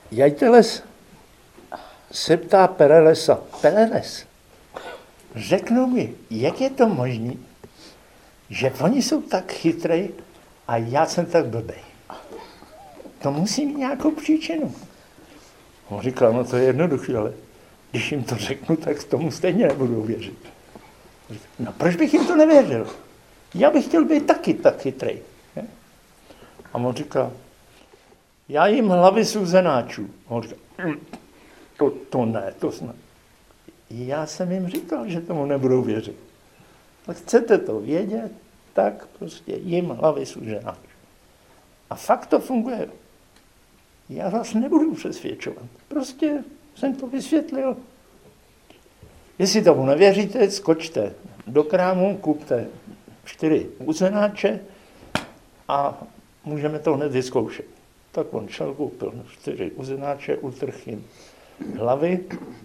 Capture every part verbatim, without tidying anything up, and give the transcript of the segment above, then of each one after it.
Jajteles se ptá Perelesa, Pereles, řeknou mi, jak je to možné, že oni jsou tak chytrej a já jsem tak blbej. To musí mít nějakou příčinu. On říkal, no to je jednoduché, ale když jim to řeknu, tak tomu stejně nebudou věřit. No proč bych jim to nevěřil? Já bych chtěl být taky tak chytrej. Ne? A on říkal, já jim hlavy suzenáčů. On říkal, to, to ne, to snad. Já jsem jim říkal, že tomu nebudou věřit. Ale chcete to vědět, tak prostě jim hlavy suzenáčů. A fakt to funguje. Já vás nebudu přesvědčovat. Prostě jsem to vysvětlil. Jestli tomu nevěříte, skočte do krámu, kupte čtyři uzenáče a můžeme to hned vyzkoušet. Tak on šel, koupil čtyři uzenáče, utrhl jim hlavy.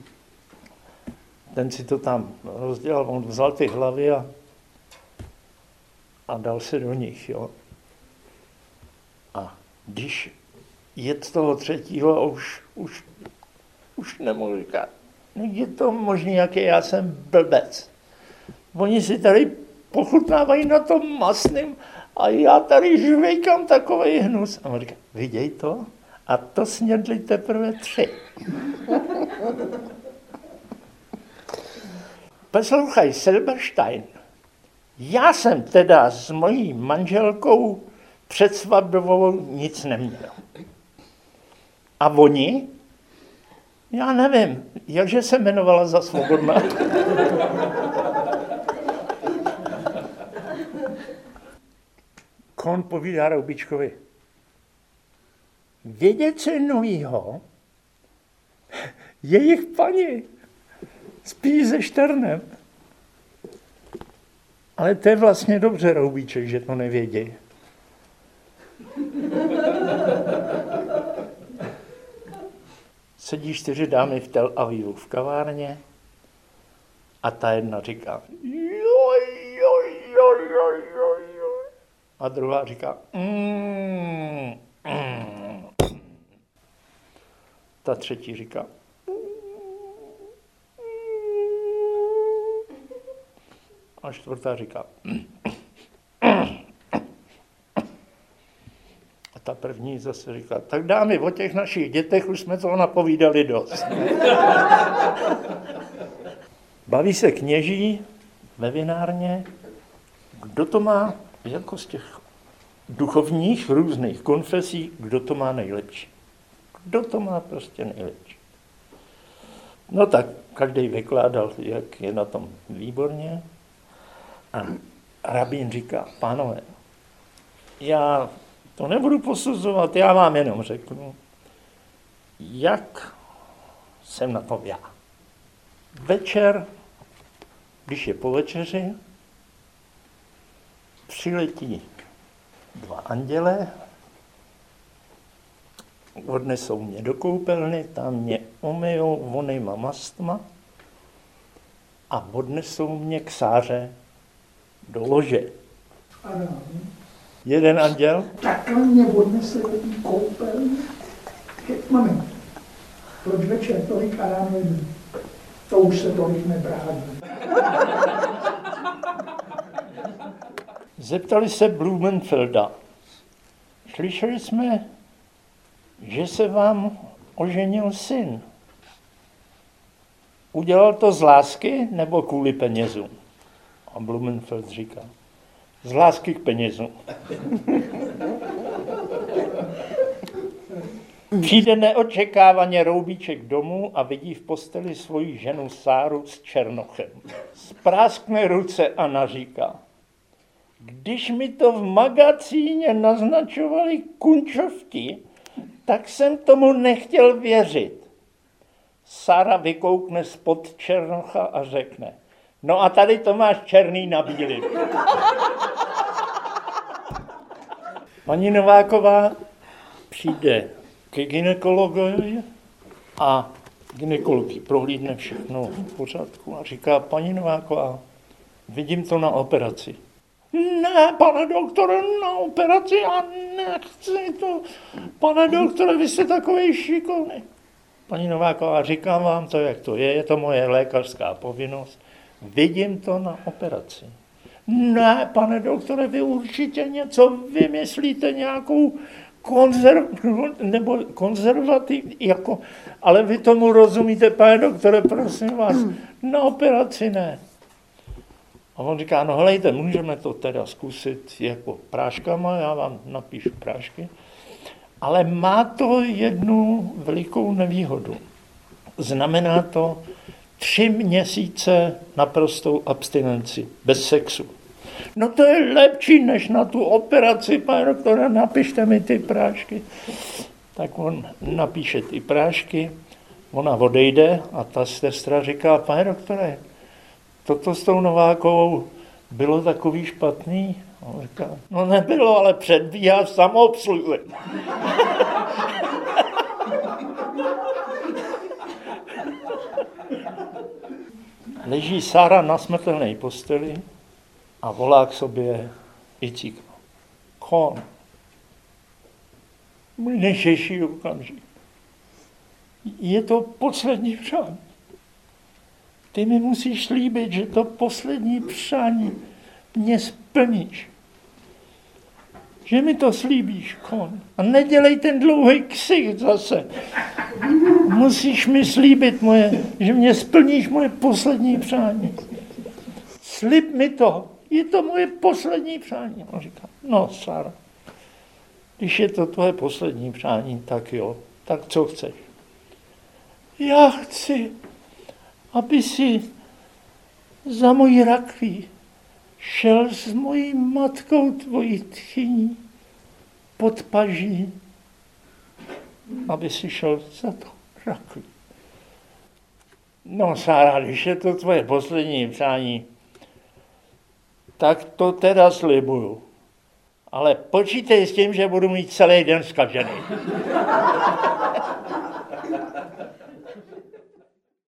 Ten si to tam rozdělal, on vzal ty hlavy a, a dal se do nich. Jo. A když jet toho třetího a už, už, už nemohu říkat, je to možný, jaký já jsem blbec. Oni si tady pochutnávají na tom masným a já tady žvejkám takovej hnus. A on říká, viděj to? A to snědli teprve tři. Poslouchaj, Silberstein, já jsem teda s mojí manželkou před svatbou nic neměl. A oni? Já nevím, jakže se jmenovala za Svobodná. Kohn povídá Roubičkovi. Vědět, co je novýho, jejich paní spí se Šternem. Ale to je vlastně dobře, Roubíček, že to nevědí. Sedí čtyři dámy v Tel Avivu v kavárně a ta jedna říká joj, joj, joj, joj, joj, joj. A druhá říká mm, mm. Ta třetí říká a čtvrtá říká a ta první zase říká, tak dámy, o těch našich dětech už jsme toho napovídali dost. Baví se kněží ve vinárně, kdo to má, jako z těch duchovních různých konfesí, kdo to má nejlepší. Kdo to má prostě nejlepší. No tak každý vykládal, jak je na tom výborně. A rabín říká, pánové, já to nebudu posuzovat, já vám jenom řeknu, jak jsem na tom já. Večer, když je po večeři, přiletí dva anděle, odnesou mě do koupelny, tam mě umyjou vonejma mastma a odnesou mě k Sáře do lože. Ano. Jeden anděl. Takhle mě odnesli do té koupelny. Mami, proč večer tolik a ráno jdu? To už se tolik nebrání. Zeptali se Blumenfelda. Slyšeli jsme, že se vám oženil syn. Udělal to z lásky nebo kvůli penězům? A Blumenfeld říká, z lásky k penězům. Přijde neočekávaně Roubíček domů a vidí v posteli svoji ženu Sáru s Černochem. Spráskne ruce a naříká, když mi to v magazíně naznačovali kunčovti, tak jsem tomu nechtěl věřit. Sára vykoukne spod Černocha a řekne, no a tady to máš černý na bílý. Paní Nováková přijde ke gynekologovi a gynekolog prohlídne všechno v pořádku a říká, paní Nováková, vidím to na operaci. Ne, pane doktore, na operaci já nechci to, pane doktore, vy jste takovej šikovný. Paní Nováková, říkám vám to, jak to je, je to moje lékařská povinnost, vidím to na operaci. Ne, pane doktore, vy určitě něco vymyslíte, nějakou konzerv, nebo konzervativ, jako, ale vy tomu rozumíte, pane doktore, prosím vás, na operaci ne. A on říká, no helejte, můžeme to teda zkusit jako práškama, já vám napíšu prášky, ale má to jednu velikou nevýhodu. Znamená to tři měsíce naprostou abstinenci, bez sexu. No to je lepší, než na tu operaci, pane doktore, napište mi ty prášky. Tak on napíše ty prášky, ona odejde a ta sestra říká, pane doktore, toto s tou Novákovou bylo takový špatný? A on říká, no nebylo, ale předbíhá samoobsluhu. Leží Sára na smrtelné posteli a volá k sobě Icík. Kon. Můj nejtěžší okamžik. Je to poslední přání. Ty mi musíš slíbit, že to poslední přání mě splníš. Že mi to slíbíš, Kon. A nedělej ten dlouhý ksicht zase. Musíš mi slíbit, moje, že mě splníš moje poslední přání. Slib mi to. Je to moje poslední přání. On říká, no, Sára, když je to tvoje poslední přání, tak jo. Tak co chceš? Já chci, aby si za mojí rakví šel s mojí matkou tvojí tchyní pod paží, aby si šel za to rakví. No, Sára, když je to tvoje poslední přání, tak to teda slibuju. Ale počítej s tím, že budu mít celý den zkažený.